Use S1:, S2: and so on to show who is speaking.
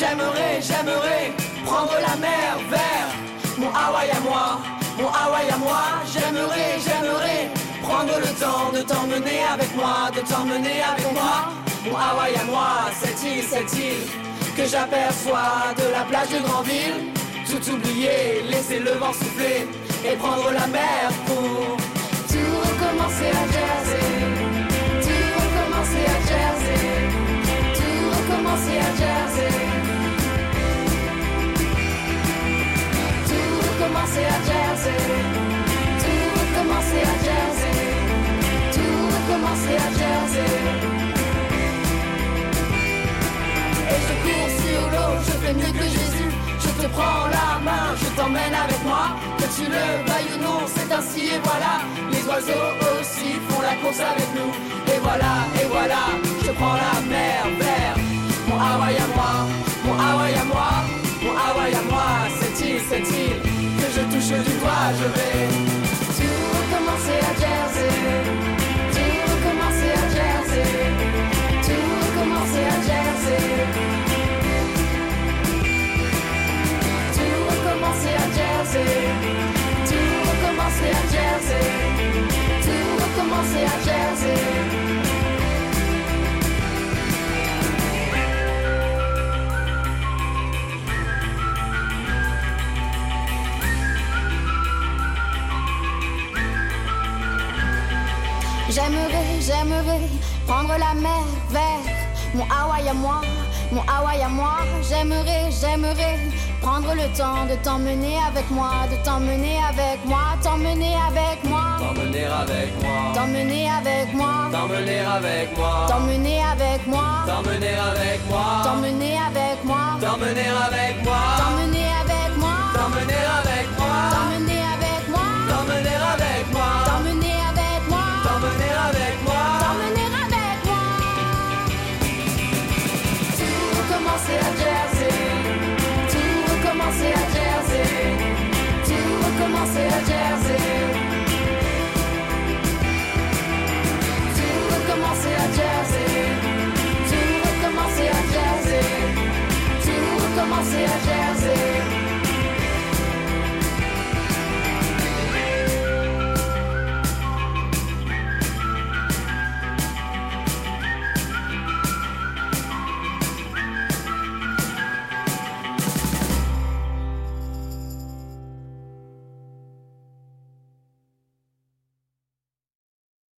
S1: J'aimerais prendre la mer vers mon Hawaï à moi, mon Hawaï à moi. J'aimerais prendre le temps de t'emmener avec moi, de t'emmener avec moi. Mon Hawaï à moi, cette île que j'aperçois de la plage de Granville. Tout oublier, laisser le vent souffler et prendre la mer pour tout recommencer à Jersey. Tout recommencer à Jersey. Tout recommencer à Jersey. Tout recommencer à Jersey. Tout recommencer à Jersey. Tout recommencer à Jersey. Et je cours sur l'eau, je fais mieux que Jésus. Je te prends la main, je t'emmène avec moi. Que tu le veuilles ou non, c'est ainsi et voilà. Les oiseaux aussi font la course avec nous. Et voilà, je prends la mer vers mon Hawaï à moi, mon Hawaï à moi, mon Hawaï à moi. Cette île que je touche du doigt, je vais tout recommencer à Jersey. Tout recommencer à Jersey. Tout recommencer à Jersey. Recommencer à Jersey, tout recommencer à Jersey, tout recommencer à Jersey. J'aimerais prendre la mer vers mon Hawaï à moi, mon Hawaï à moi. J'aimerais prendre le temps de t'emmener avec moi, de t'emmener avec moi, t'emmener avec moi, t'emmener avec moi, t'emmener avec moi, t'emmener avec moi, t'emmener avec moi, t'emmener avec moi, t'emmener avec moi, t'emmener avec moi, t'emmener avec moi, t'emmener avec moi.